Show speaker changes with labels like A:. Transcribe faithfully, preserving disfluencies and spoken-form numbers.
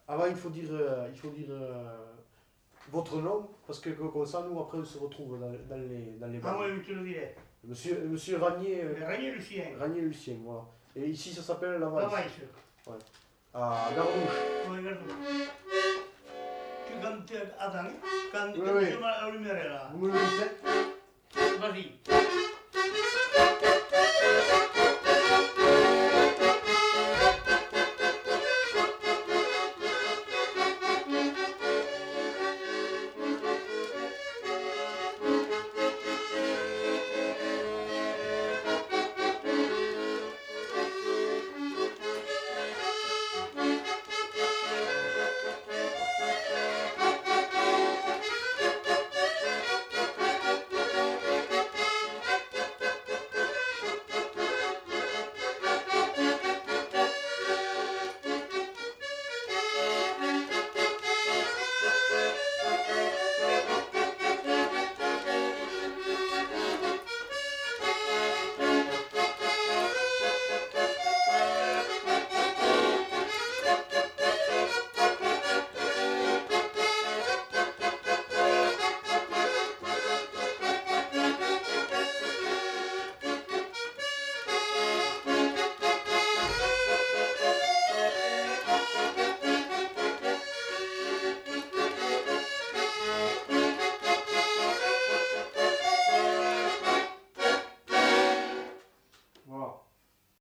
A: Avant, il faut dire, euh, il faut dire euh, votre nom, parce que comme ça, nous, après, on se retrouve dans, dans les, dans les
B: Ah
A: bancs.
B: oui, je te le dirai.
A: Monsieur, monsieur Ragnier, euh,
B: Ragnier Lucien.
A: Ragnier Lucien, voilà. Et ici, ça s'appelle la
B: La
A: Valse.
B: Valse.
A: Ouais. À Gardouche.
B: Oui, regarde. Tu quand tu attends, quand
A: Oui,
B: quand
A: oui.
B: tu m'as allumé là.
A: Vous me le dites?
B: Vas-y.